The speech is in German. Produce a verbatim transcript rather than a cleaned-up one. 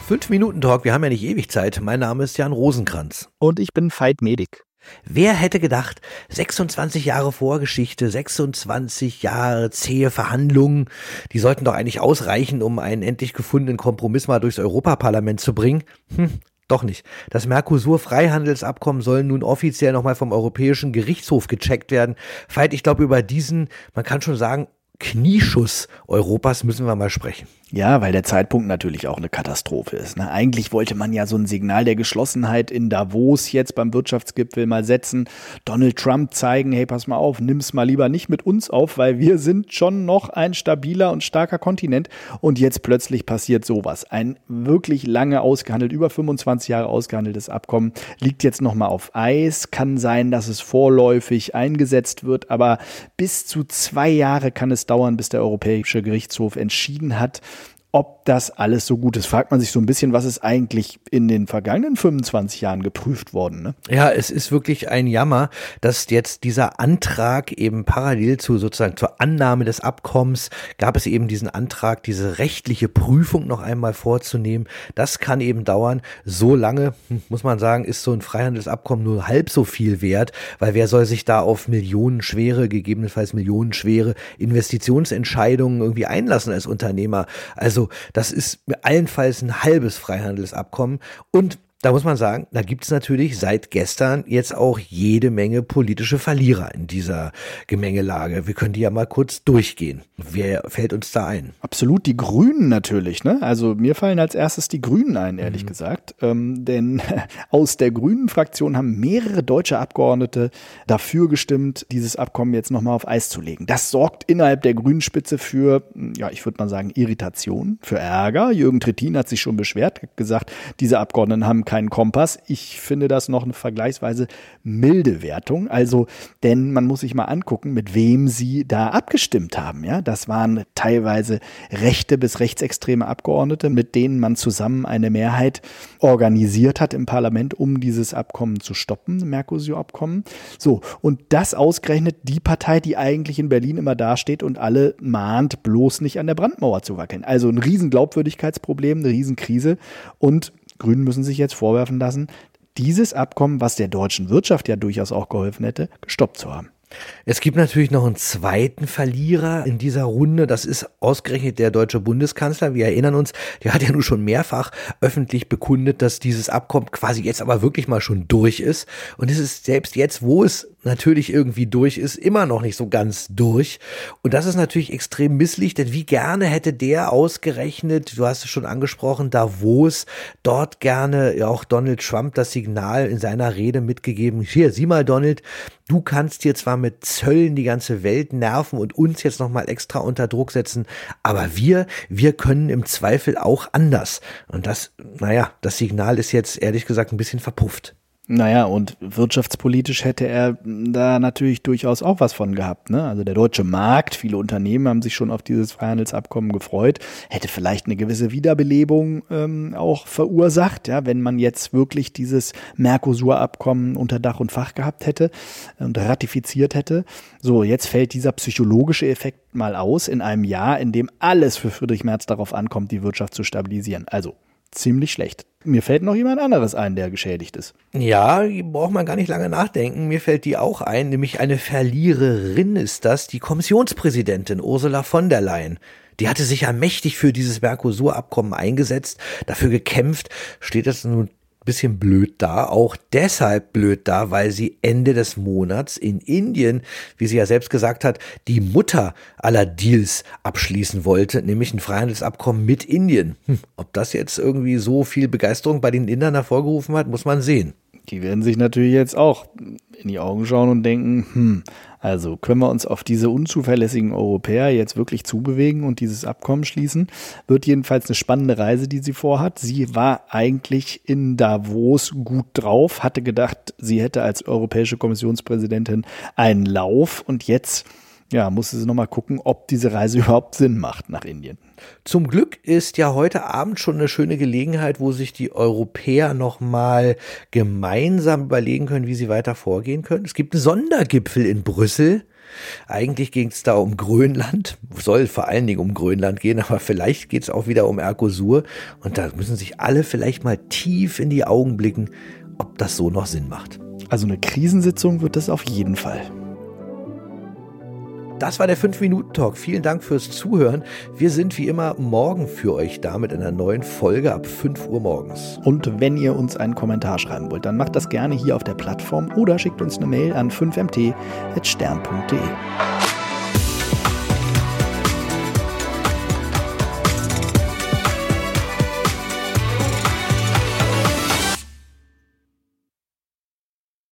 Fünf Minuten Talk, wir haben ja nicht ewig Zeit. Mein Name ist Jan Rosenkranz. Und ich bin Veit Medik. Wer hätte gedacht, sechsundzwanzig Jahre Vorgeschichte, sechsundzwanzig Jahre zähe Verhandlungen, die sollten doch eigentlich ausreichen, um einen endlich gefundenen Kompromiss mal durchs Europaparlament zu bringen? Hm. Doch nicht. Das Mercosur-Freihandelsabkommen soll nun offiziell nochmal vom Europäischen Gerichtshof gecheckt werden. Veit, ich glaube, über diesen, man kann schon sagen, Knieschuss Europas müssen wir mal sprechen. Ja, weil der Zeitpunkt natürlich auch eine Katastrophe ist. Ne? Eigentlich wollte man ja so ein Signal der Geschlossenheit in Davos jetzt beim Wirtschaftsgipfel mal setzen. Donald Trump zeigen, hey, pass mal auf, nimm's mal lieber nicht mit uns auf, weil wir sind schon noch ein stabiler und starker Kontinent. Und jetzt plötzlich passiert sowas. Ein wirklich lange ausgehandelt, über fünfundzwanzig Jahre ausgehandeltes Abkommen liegt jetzt nochmal auf Eis. Kann sein, dass es vorläufig eingesetzt wird, aber bis zu zwei Jahre kann es dauern, bis der Europäische Gerichtshof entschieden hat, ob das alles so gut ist. Fragt man sich so ein bisschen, was ist eigentlich in den vergangenen fünfundzwanzig Jahren geprüft worden? Ne? Ja, es ist wirklich ein Jammer, dass jetzt dieser Antrag eben parallel zu sozusagen zur Annahme des Abkommens gab es eben diesen Antrag, diese rechtliche Prüfung noch einmal vorzunehmen. Das kann eben dauern. So lange, muss man sagen, ist so ein Freihandelsabkommen nur halb so viel wert, weil wer soll sich da auf millionenschwere, gegebenenfalls millionenschwere Investitionsentscheidungen irgendwie einlassen als Unternehmer? Also das ist allenfalls ein halbes Freihandelsabkommen und da muss man sagen, da gibt es natürlich seit gestern jetzt auch jede Menge politische Verlierer in dieser Gemengelage. Wir können die ja mal kurz durchgehen. Wer fällt uns da ein? Absolut, die Grünen natürlich. Ne? Also mir fallen als erstes die Grünen ein, ehrlich mhm. gesagt. Ähm, denn aus der Grünen-Fraktion haben mehrere deutsche Abgeordnete dafür gestimmt, dieses Abkommen jetzt nochmal auf Eis zu legen. Das sorgt innerhalb der Grünen-Spitze für, ja, ich würde mal sagen, Irritation, für Ärger. Jürgen Trittin hat sich schon beschwert, hat gesagt, diese Abgeordneten haben keinen Kompass. Ich finde das noch eine vergleichsweise milde Wertung. Also, denn man muss sich mal angucken, mit wem sie da abgestimmt haben. Ja, das waren teilweise rechte bis rechtsextreme Abgeordnete, mit denen man zusammen eine Mehrheit organisiert hat im Parlament, um dieses Abkommen zu stoppen, Mercosur-Abkommen. So, und das ausgerechnet die Partei, die eigentlich in Berlin immer dasteht und alle mahnt, bloß nicht an der Brandmauer zu wackeln. Also ein riesen Glaubwürdigkeitsproblem, eine riesen Krise und Grünen müssen sich jetzt vorwerfen lassen, dieses Abkommen, was der deutschen Wirtschaft ja durchaus auch geholfen hätte, gestoppt zu haben. Es gibt natürlich noch einen zweiten Verlierer in dieser Runde. Das ist ausgerechnet der deutsche Bundeskanzler. Wir erinnern uns, der hat ja nun schon mehrfach öffentlich bekundet, dass dieses Abkommen quasi jetzt aber wirklich mal schon durch ist. Und es ist selbst jetzt, wo es natürlich irgendwie durch ist, immer noch nicht so ganz durch. Und das ist natürlich extrem misslich, denn wie gerne hätte der ausgerechnet, du hast es schon angesprochen, Davos, dort gerne ja auch Donald Trump das Signal in seiner Rede mitgegeben. Hier, sieh mal Donald, du kannst hier zwar mit Zöllen die ganze Welt nerven und uns jetzt nochmal extra unter Druck setzen, aber wir, wir können im Zweifel auch anders. Und das, naja, das Signal ist jetzt ehrlich gesagt ein bisschen verpufft. Naja, und wirtschaftspolitisch hätte er da natürlich durchaus auch was von gehabt. Ne? Also der deutsche Markt, viele Unternehmen haben sich schon auf dieses Freihandelsabkommen gefreut, hätte vielleicht eine gewisse Wiederbelebung ähm, auch verursacht, ja, wenn man jetzt wirklich dieses Mercosur-Abkommen unter Dach und Fach gehabt hätte und ratifiziert hätte. So, jetzt fällt dieser psychologische Effekt mal aus in einem Jahr, in dem alles für Friedrich Merz darauf ankommt, die Wirtschaft zu stabilisieren. Also ziemlich schlecht. Mir fällt noch jemand anderes ein, der geschädigt ist. Ja, braucht man gar nicht lange nachdenken. Mir fällt die auch ein, nämlich eine Verliererin ist das, die Kommissionspräsidentin Ursula von der Leyen. Die hatte sich ja mächtig für dieses Mercosur-Abkommen eingesetzt, dafür gekämpft, steht das nun bisschen blöd da, auch deshalb blöd da, weil sie Ende des Monats in Indien, wie sie ja selbst gesagt hat, die Mutter aller Deals abschließen wollte, nämlich ein Freihandelsabkommen mit Indien. Hm, ob das jetzt irgendwie so viel Begeisterung bei den Indern hervorgerufen hat, muss man sehen. Die werden sich natürlich jetzt auch in die Augen schauen und denken, hm, also können wir uns auf diese unzuverlässigen Europäer jetzt wirklich zubewegen und dieses Abkommen schließen? Wird jedenfalls eine spannende Reise, die sie vorhat. Sie war eigentlich in Davos gut drauf, hatte gedacht, sie hätte als europäische Kommissionspräsidentin einen Lauf und jetzt ja, musste sie nochmal gucken, ob diese Reise überhaupt Sinn macht nach Indien. Zum Glück ist ja heute Abend schon eine schöne Gelegenheit, wo sich die Europäer nochmal gemeinsam überlegen können, wie sie weiter vorgehen können. Es gibt einen Sondergipfel in Brüssel. Eigentlich ging es da um Grönland, soll vor allen Dingen um Grönland gehen, aber vielleicht geht es auch wieder um Mercosur. Und da müssen sich alle vielleicht mal tief in die Augen blicken, ob das so noch Sinn macht. Also eine Krisensitzung wird das auf jeden Fall. Das war der fünf Minuten Talk. Vielen Dank fürs Zuhören. Wir sind wie immer morgen für euch da mit einer neuen Folge ab fünf Uhr morgens. Und wenn ihr uns einen Kommentar schreiben wollt, dann macht das gerne hier auf der Plattform oder schickt uns eine Mail an fünf m t at stern punkt de.